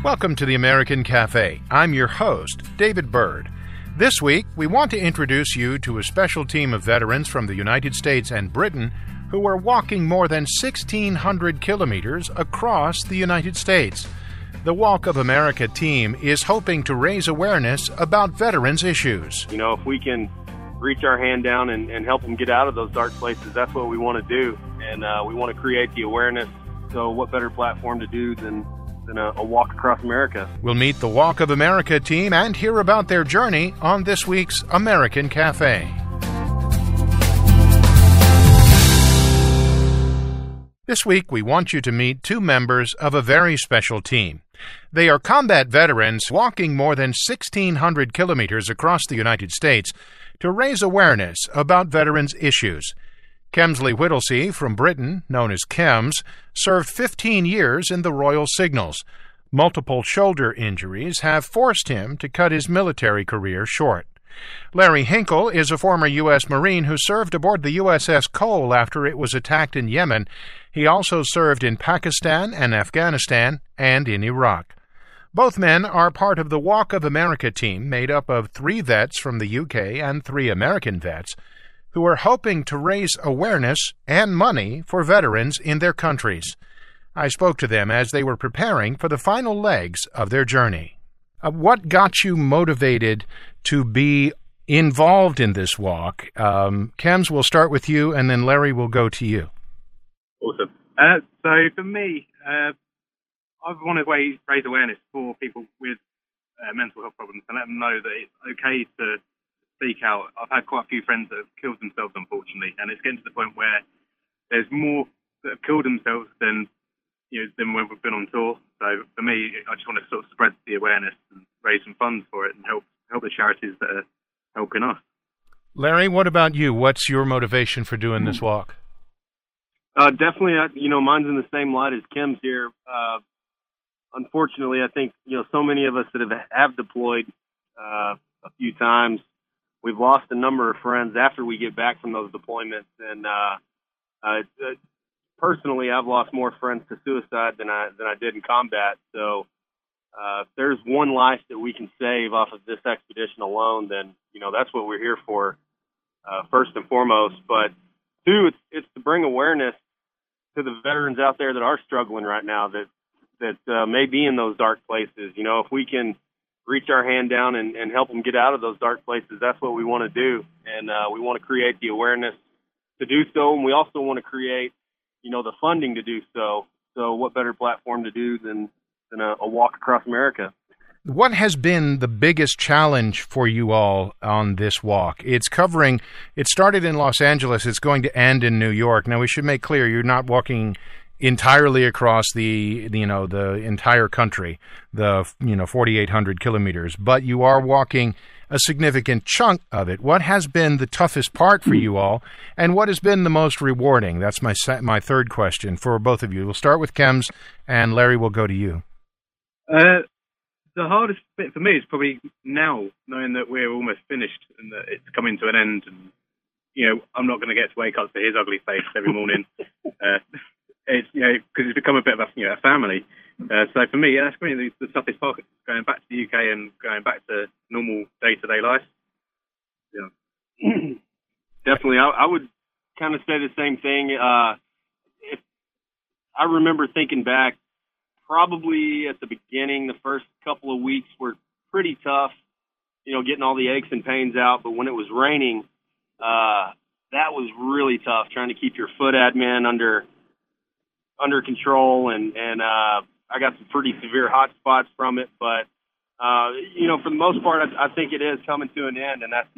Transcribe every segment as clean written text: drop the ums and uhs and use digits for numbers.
Welcome to the American Cafe. I'm your host, David Byrd. This week, we want to introduce you to a special team of veterans from the United States and Britain who are walking more than 1,600 kilometers across the United States. The Walk of America team is hoping to raise awareness about veterans' issues. You know, if we can reach our hand down and help them get out of those dark places, that's what we want to do. And we want to create the awareness. So what better platform to do than a walk across America? We'll meet the Walk of America team and hear about their journey on this week's American Cafe. This week, we want you to meet two members of a very special team. They are combat veterans walking more than 1,600 kilometers across the United States to raise awareness about veterans' issues. Kemsley Whittlesey from Britain, known as Kems, served 15 years in the Royal Signals. Multiple shoulder injuries have forced him to cut his military career short. Larry Hinkle is a former U.S. Marine who served aboard the USS Cole after it was attacked in Yemen. He also served in Pakistan and Afghanistan and in Iraq. Both men are part of the Walk of America team made up of 3 vets from the UK and 3 American vets who are hoping to raise awareness and money for veterans in their countries. I spoke to them as they were preparing for the final legs of their journey. What got you motivated to be involved in this walk? Kems, we'll start with you, and then Larry will go to you. Awesome. So for me, I want to raise awareness for people with mental health problems and let them know that it's okay to speak out. I've had quite a few friends that have killed themselves, unfortunately, and it's getting to the point where there's more that have killed themselves than when we've been on tour. So for me, I just want to sort of spread the awareness and raise some funds for it and help the charities that are helping us. Larry, what about you? What's your motivation for doing this walk? Definitely, mine's in the same light as Kim's here. Unfortunately, I think, so many of us that have deployed a few times, we've lost a number of friends after we get back from those deployments. And personally, I've lost more friends to suicide than I did in combat. So if there's one life that we can save off of this expedition alone, then, that's what we're here for, first and foremost. But 2, it's to bring awareness to the veterans out there that are struggling right now, that may be in those dark places. If we can reach our hand down and help them get out of those dark places, that's what we want to do. And we want to create the awareness to do so. And we also want to create, the funding to do so. So what better platform to do than a walk across America? What has been the biggest challenge for you all on this walk? It started in Los Angeles. It's going to end in New York. Now, we should make clear you're not walking entirely across the entire country, the 4,800 kilometers, but you are walking a significant chunk of it. What has been the toughest part for you all, and what has been the most rewarding? That's my third question for both of you. We'll start with Kems, and Larry will go to you. The hardest bit for me is probably now, knowing that we're almost finished and that it's coming to an end, and I'm not going to get to wake up to his ugly face every morning. It's because it's become a bit of a family. So for me, that's really the toughest part, going back to the UK and going back to normal day-to-day life. Yeah. Definitely, I would kind of say the same thing. If I remember thinking back, probably at the beginning, the first couple of weeks were pretty tough, getting all the aches and pains out. But when it was raining, that was really tough, trying to keep your foot admin under control. And I got some pretty severe hot spots from it. But, for the most part, I think it is coming to an end. And that's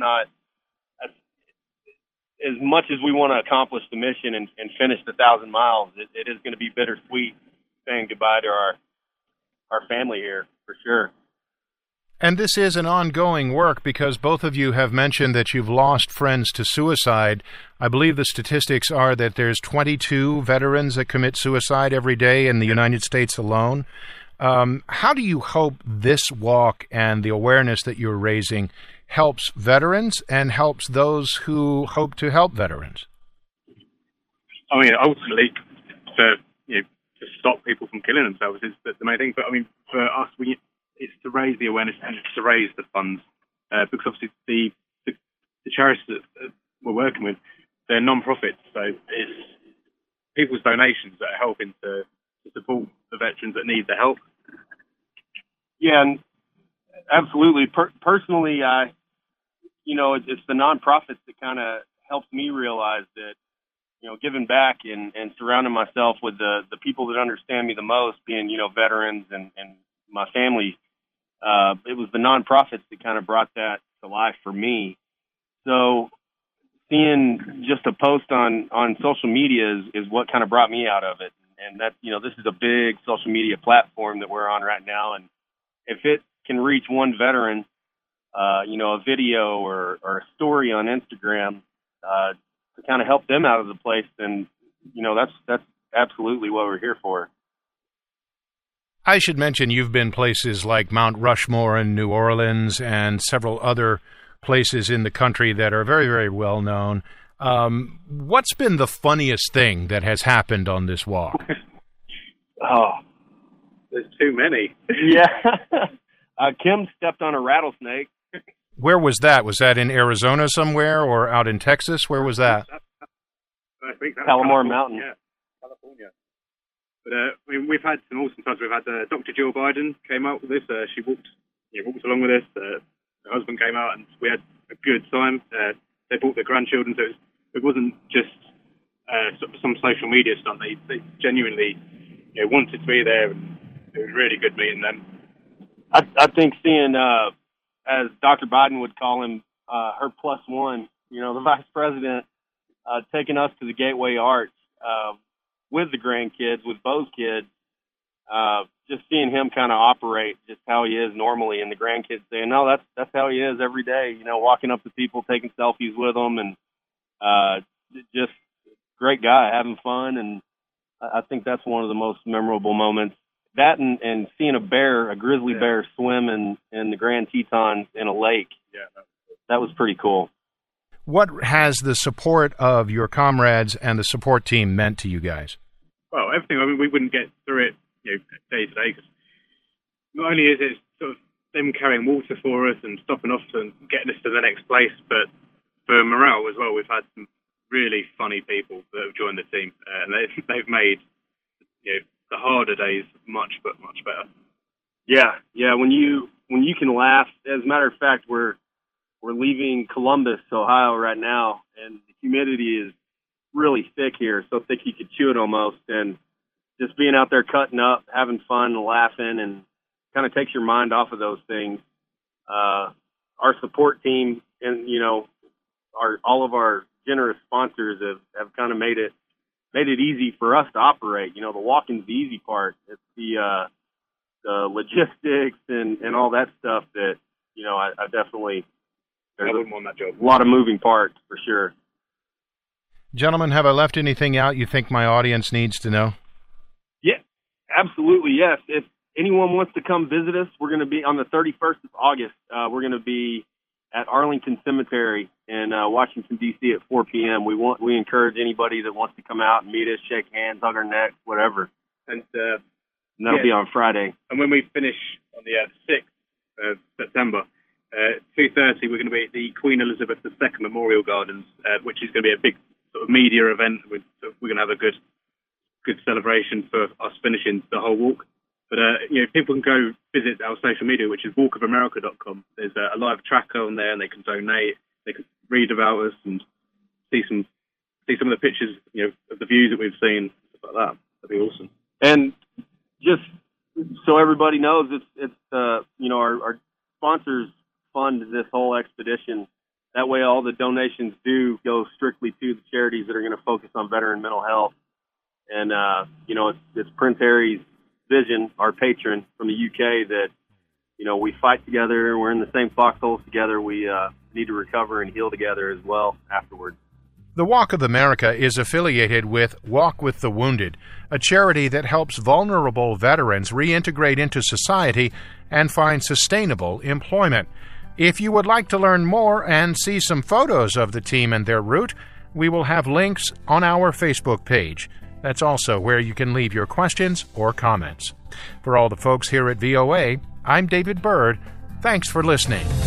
as much as we want to accomplish the mission and finish the 1,000 miles, it is going to be bittersweet saying goodbye to our family here, for sure. And this is an ongoing work because both of you have mentioned that you've lost friends to suicide. I believe the statistics are that there's 22 veterans that commit suicide every day in the United States alone. How do you hope this walk and the awareness that you're raising helps veterans and helps those who hope to help veterans? I mean, ultimately, to to stop people from killing themselves is the main thing. But I mean, for us, it's to raise the awareness and it's to raise the funds, because obviously the charities that we're working with, they're non-profits, so it's people's donations that are helping to support the veterans that need the help. Yeah, and absolutely. Personally, it's the nonprofits that kind of helps me realize that, giving back and surrounding myself with the people that understand me the most, being, veterans and my family, it was the nonprofits that kind of brought that to life for me. So seeing just a post on social media is what kind of brought me out of it. And that's, this is a big social media platform that we're on right now. And if it can reach one veteran, a video or a story on Instagram, to kind of help them out of the place, then, that's absolutely what we're here for. I should mention you've been places like Mount Rushmore in New Orleans and several other places in the country that are very, very well known. What's been the funniest thing that has happened on this walk? Oh, there's too many. Yeah. Kim stepped on a rattlesnake. Where was that? Was that in Arizona somewhere or out in Texas? Where was that? I think that's Palomar Mountain. Yeah, California. But we've had some awesome times. We've had Dr. Jill Biden came out with this. She walked along with us. Her husband came out, and we had a good time. They brought their grandchildren, so it wasn't just some social media stuff. They genuinely wanted to be there, and it was really good meeting them. I think seeing, as Dr. Biden would call him, her plus one, the vice president, taking us to the Gateway Arch with the grandkids, with Bo's kids, just seeing him kind of operate just how he is normally, and the grandkids saying, no, that's how he is every day, walking up to people, taking selfies with them, and just great guy, having fun, and I think that's one of the most memorable moments. That and seeing a grizzly bear swim in the Grand Tetons in a lake, that was pretty cool. What has the support of your comrades and the support team meant to you guys? Well, everything. I mean, we wouldn't get through it, day to day, because not only is it sort of them carrying water for us and stopping off and getting us to the next place, but for morale as well, we've had some really funny people that have joined the team, and they've made the harder days much better. Yeah. When you can laugh. As a matter of fact, we're leaving Columbus, Ohio right now, and the humidity is really thick here, so thick you could chew it almost. And just being out there cutting up, having fun, and laughing, and kind of takes your mind off of those things. Our support team and all of our generous sponsors have kind of made it easy for us to operate. The walking's the easy part. It's the logistics and all that stuff that, I definitely, I wouldn't want that job. A lot of moving parts for sure. Gentlemen, have I left anything out you think my audience needs to know? Yeah, absolutely. Yes. If anyone wants to come visit us, we're going to be on the 31st of August. We're going to be at Arlington Cemetery in Washington, D.C. at 4 p.m. We encourage anybody that wants to come out and meet us, shake hands, hug our necks, whatever. And that'll be on Friday. And when we finish on the 6th of September, 2:30, we're going to be at the Queen Elizabeth II Memorial Gardens, which is going to be a big sort of media event. We're going to have a good celebration for us finishing the whole walk. But people can go visit our social media, which is walkofamerica.com. There's a live tracker on there, and they can donate. They can read about us and see some of the pictures, of the views that we've seen, stuff like that. That'd be awesome. And just so everybody knows, it's our sponsors fund this whole expedition. That way, all the donations do go strictly to the charities that are going to focus on veteran mental health. And it's Prince Harry's Vision, our patron from the UK, that we fight together. We're in the same foxholes together. We need to recover and heal together as well afterwards. The Walk of America is affiliated with Walk with the Wounded, a charity that helps vulnerable veterans reintegrate into society and find sustainable employment. If you would like to learn more and see some photos of the team and their route, we will have links on our Facebook page. That's also where you can leave your questions or comments. For all the folks here at VOA, I'm David Byrd. Thanks for listening.